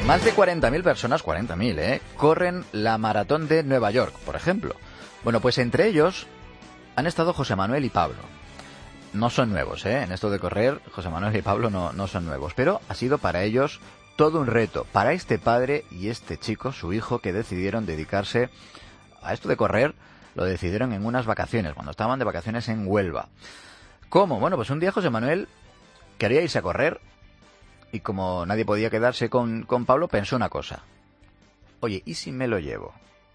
Más de 40.000 personas, 40.000, corren la maratón de Nueva York, por ejemplo. Bueno, pues entre ellos han estado José Manuel y Pablo. No son nuevos, en esto de correr, José Manuel y Pablo no son nuevos, pero ha sido para ellos todo un reto, para este padre y este chico, su hijo, que decidieron dedicarse a esto de correr. Lo decidieron en unas vacaciones, cuando estaban de vacaciones en Huelva. ¿Cómo? Bueno, pues un día José Manuel quería irse a correr y como nadie podía quedarse con Pablo, pensó una cosa. Oye, ¿y si me lo llevo?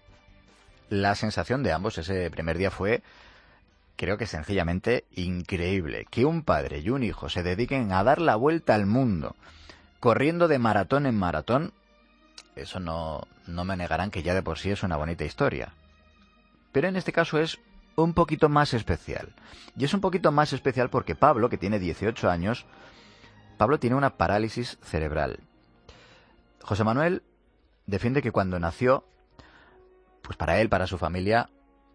La sensación de ambos ese primer día fue, creo que sencillamente increíble. Que un padre y un hijo se dediquen a dar la vuelta al mundo, corriendo de maratón en maratón, eso no me negarán que ya de por sí es una bonita historia. Pero en este caso es un poquito más especial. Y es un poquito más especial porque Pablo, que tiene 18 años, Pablo tiene una parálisis cerebral. José Manuel defiende que cuando nació, pues para él, para su familia,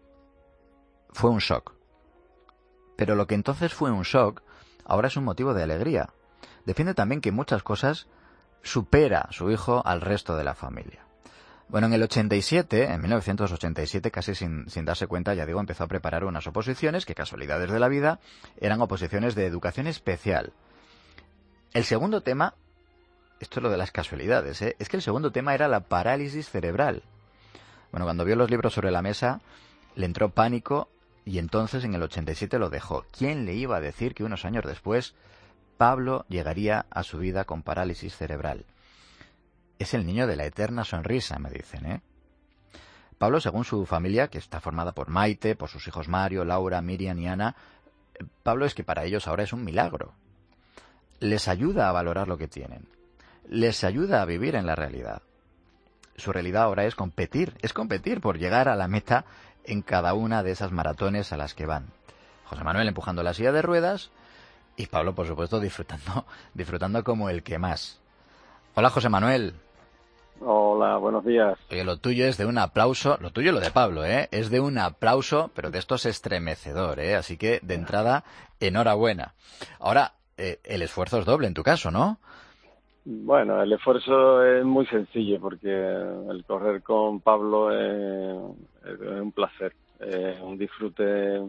fue un shock. Pero lo que entonces fue un shock, ahora es un motivo de alegría. Defiende también que muchas cosas supera su hijo al resto de la familia. Bueno, en el 87, en 1987, casi sin darse cuenta, ya digo, empezó a preparar unas oposiciones que, casualidades de la vida, eran oposiciones de educación especial. El segundo tema, esto es lo de las casualidades, es que el segundo tema era la parálisis cerebral. Bueno, cuando vio los libros sobre la mesa, le entró pánico y entonces en el 87 lo dejó. ¿Quién le iba a decir que unos años después Pablo llegaría a su vida con parálisis cerebral? Es el niño de la eterna sonrisa, me dicen, Pablo, según su familia, que está formada por Maite, por sus hijos Mario, Laura, Miriam y Ana, Pablo es que para ellos ahora es un milagro. Les ayuda a valorar lo que tienen. Les ayuda a vivir en la realidad. Su realidad ahora es competir por llegar a la meta en cada una de esas maratones a las que van. José Manuel empujando la silla de ruedas y Pablo, por supuesto, disfrutando como el que más. Hola, José Manuel. Hola, buenos días. Oye, lo tuyo es de un aplauso, lo tuyo y lo de Pablo, es de un aplauso, pero de estos estremecedor, así que de entrada, enhorabuena. Ahora, el esfuerzo es doble en tu caso, ¿no? Bueno, el esfuerzo es muy sencillo porque el correr con Pablo es un placer, es un disfrute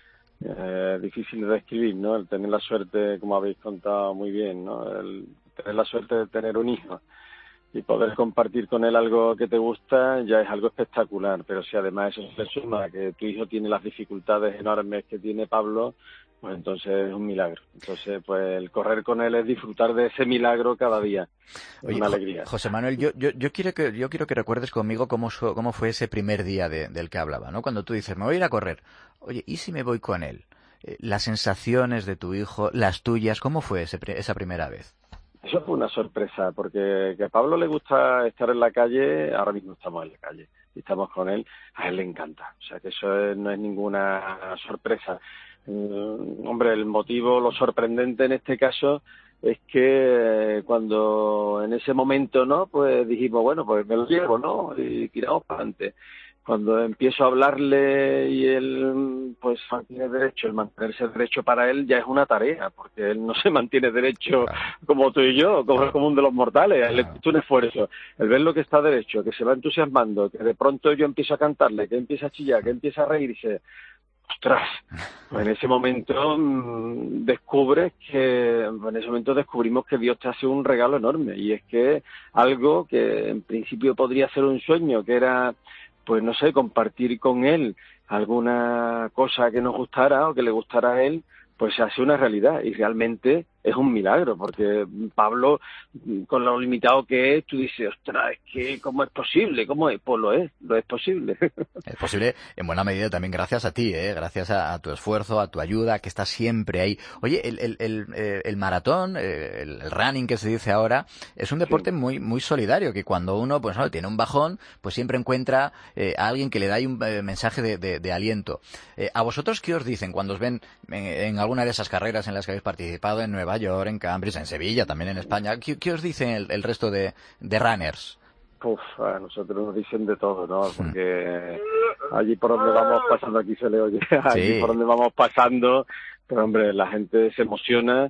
difícil de describir, ¿no? El tener la suerte, como habéis contado muy bien, ¿no? El tener la suerte de tener un hijo y poder compartir con él algo que te gusta ya es algo espectacular, pero si además eso se suma que tu hijo tiene las dificultades enormes que tiene Pablo, pues entonces es un milagro. Entonces, pues el correr con él es disfrutar de ese milagro cada día. Es Oye, una alegría. José Manuel, yo quiero que recuerdes conmigo cómo fue ese primer día del que hablaba, ¿no? Cuando tú dices, me voy a ir a correr. Oye, ¿y si me voy con él? Las sensaciones de tu hijo, las tuyas, ¿cómo fue esa primera vez? Eso fue una sorpresa, porque que a Pablo le gusta estar en la calle, ahora mismo estamos en la calle y estamos con él, a él le encanta. O sea que eso no es ninguna sorpresa. Hombre, el motivo, lo sorprendente en este caso es que cuando en ese momento, ¿no? Pues dijimos, bueno, pues me lo llevo, ¿no? Y tiramos para adelante. Cuando empiezo a hablarle y él pues mantiene derecho, el mantenerse derecho para él ya es una tarea, porque él no se mantiene derecho como tú y yo, como el común de los mortales, él es un esfuerzo. El ver lo que está derecho, que se va entusiasmando, que de pronto yo empiezo a cantarle, que empieza a chillar, que empieza a reírse, ostras, pues en ese momento descubrimos que Dios te hace un regalo enorme, y es que algo que en principio podría ser un sueño, que era, pues no sé, compartir con él alguna cosa que nos gustara o que le gustara a él, pues se hace una realidad, y realmente es un milagro, porque Pablo, con lo limitado que es, tú dices, ostras, es que ¿cómo es posible? ¿Cómo es? Pues lo es posible. Es posible en buena medida también gracias a ti, gracias a tu esfuerzo, a tu ayuda, que estás siempre ahí. Oye, el maratón, el running que se dice ahora, es un deporte muy muy solidario, que cuando uno pues no tiene un bajón, pues siempre encuentra a alguien que le da un mensaje de aliento. ¿A vosotros qué os dicen cuando os ven en alguna de esas carreras en las que habéis participado, en Nueva York, en Cambridge, en Sevilla, también en España? ¿Qué os dicen el resto de runners? A nosotros nos dicen de todo, ¿no? Porque allí por donde vamos pasando, aquí se le oye, allí por donde vamos pasando, pero hombre, la gente se emociona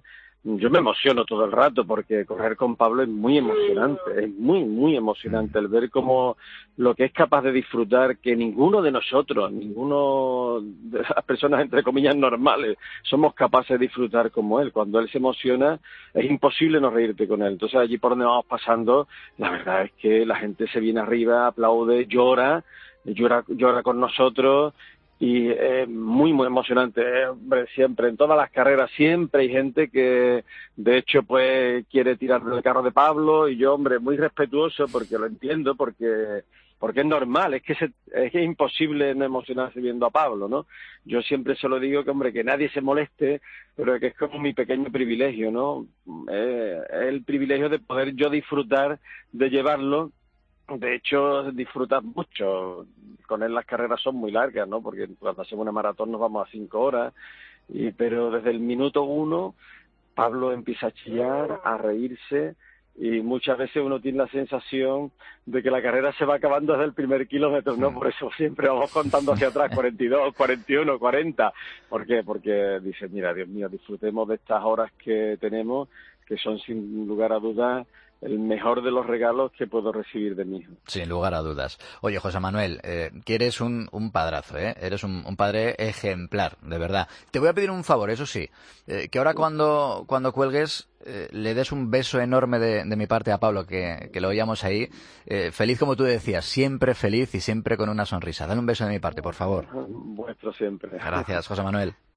yo me emociono todo el rato porque correr con Pablo es muy emocionante, es muy, muy emocionante el ver cómo lo que es capaz de disfrutar, que ninguno de nosotros, ninguno de las personas entre comillas normales, somos capaces de disfrutar como él. Cuando él se emociona es imposible no reírte con él. Entonces allí por donde vamos pasando, la verdad es que la gente se viene arriba, aplaude, llora con nosotros. Y es muy, muy emocionante, hombre, siempre, en todas las carreras, siempre hay gente que, de hecho, pues, quiere tirar del carro de Pablo, y yo, hombre, muy respetuoso, porque lo entiendo, porque es normal, es que es imposible no emocionarse viendo a Pablo, ¿no? Yo siempre se lo digo que, hombre, que nadie se moleste, pero que es como mi pequeño privilegio, ¿no? Es el privilegio de poder yo disfrutar de llevarlo. De hecho, disfrutas mucho. Con él las carreras son muy largas, ¿no? Porque cuando hacemos una maratón nos vamos a 5 horas. Pero desde el minuto 1, Pablo empieza a chillar, a reírse, y muchas veces uno tiene la sensación de que la carrera se va acabando desde el primer kilómetro, ¿no? Por eso siempre vamos contando hacia atrás, 42, 41, 40. ¿Por qué? Porque dices, mira, Dios mío, disfrutemos de estas horas que tenemos, que son sin lugar a dudas el mejor de los regalos que puedo recibir de mi hijo. Sin lugar a dudas. Oye, José Manuel, que eres un padrazo, ¿eh? Eres un padre ejemplar, de verdad. Te voy a pedir un favor, eso sí, que ahora cuando cuelgues le des un beso enorme de mi parte a Pablo, que lo oíamos ahí. Feliz, como tú decías, siempre feliz y siempre con una sonrisa. Dale un beso de mi parte, por favor. Vuestro siempre. Gracias, José Manuel.